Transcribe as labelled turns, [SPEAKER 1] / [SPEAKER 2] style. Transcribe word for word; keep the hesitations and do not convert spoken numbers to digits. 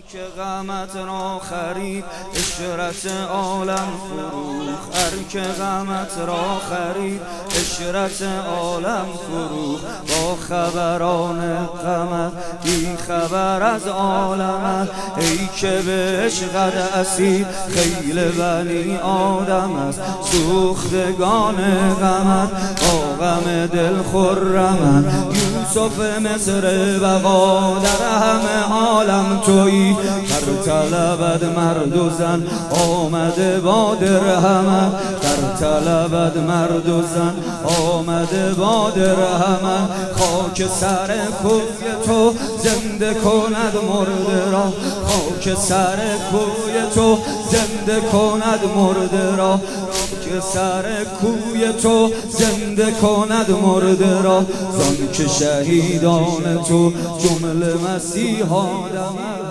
[SPEAKER 1] که غمت را خرید اشرت عالم فروخ، هر که غمت را خرید اشرت عالم فروخ. با خبران غمت بی خبر از عالمت، ای که به عشقت اسیر خیل بنی آدم است. سوختگان غمت با غم دل خرمند، یوسف مصر بقا در همه عالم تویی. در طلبت مرد و زن آمده با درهمت، در طلبت مرد و زن آمده با درهمت. خاک سر کوی تو زنده کند مرده را، خاک سر کوی تو زنده کند مرده را، که سر کوی تو زنده کند مرده را. زان که شهیدان تو جمله مسیحا دمند.